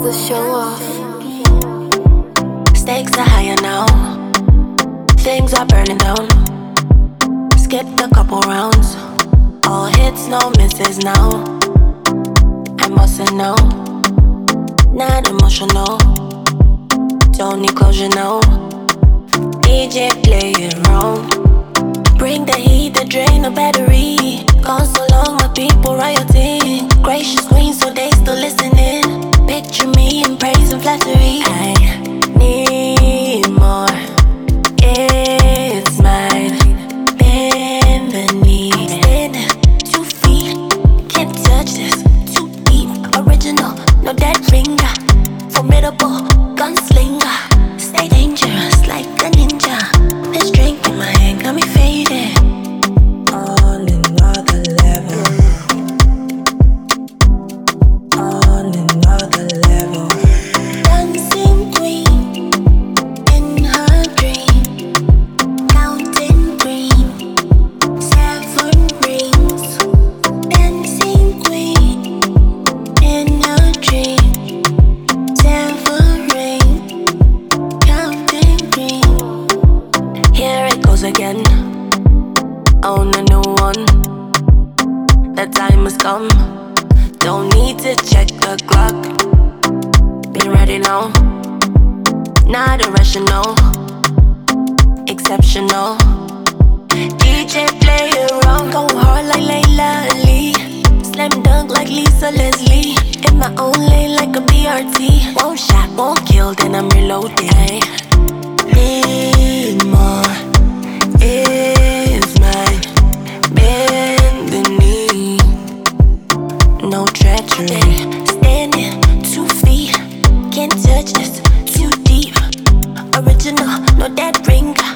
the show off. Stakes are higher now. Things are burning down. Skipped a couple rounds. All hits, no misses now. I mustn't know. Not emotional. Don't need closure, no. DJ play it wrong. Bring the heat, the drain, the battery. Gone so long, my people rioting. Gracious queen, so they still listening. Picture me in praise and flattery. I need more. It's mine. Bend the knee. Stand 2 feet. Can't touch this. Too deep. Original, no dead ringer. Formidable gunslinger. Stay dangerous like a ninja. This drink in my hand got me faded. On another level. On another level. Dancing queen in her dream. Counting green. 7 rings. Dancing queen in her dream. 7 rings. Counting green. Here it goes again. Own a new one. The time has come. Don't need to check the clock. Be ready now. Not irrational. Exceptional. DJ play it wrong. Go hard like Layla Ali. Slam dunk like Lisa Leslie. In my own lane like a BRT. Won't shot, won't kill, then I'm reloading. Need more. Is mine. Bend the knee. No treachery. Standing 2 feet. Can't touch this. Too deep. Original, no dead ringer.